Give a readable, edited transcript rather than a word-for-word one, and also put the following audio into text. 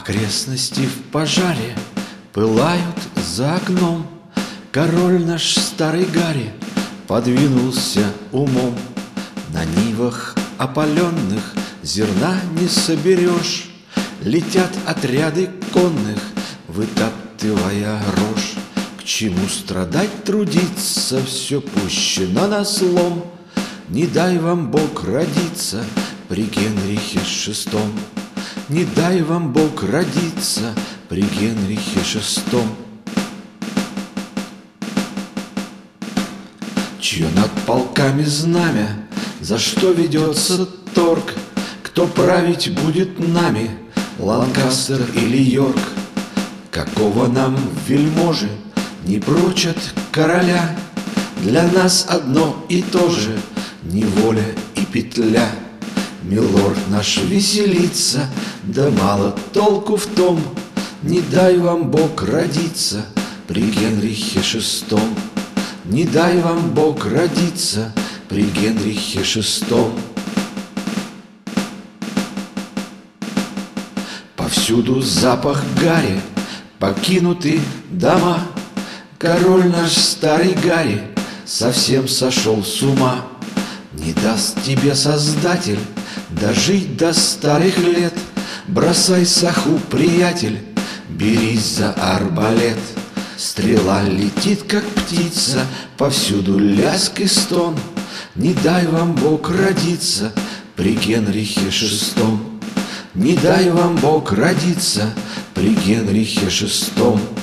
Окрестности в пожаре пылают за окном. Король наш старый Гарри подвинулся умом. На нивах опаленных зерна не соберешь. Летят отряды конных, вытаптывая рожь. К чему страдать, трудиться, все пущено на слом. Не дай вам Бог родиться при Генрихе VI. Не дай вам Бог родиться при Генрихе VI. Чье над полками знамя, за что ведется торг? Кто править будет нами, Ланкастер или Йорк? Какого нам вельможи не прочат короля? Для нас одно и то же неволя и петля. Милорд наш веселится, да мало толку в том. Не дай вам Бог родиться при Генрихе VI. Не дай вам Бог родиться при Генрихе VI. Повсюду запах гари, покинуты дома. Король наш старый Гарри совсем сошел с ума. Не даст тебе Создатель дожить до старых лет. Бросай саху, приятель, берись за арбалет. Стрела летит, как птица, повсюду лязг и стон. Не дай вам Бог родиться при Генрихе VI. Не дай вам Бог родиться при Генрихе VI.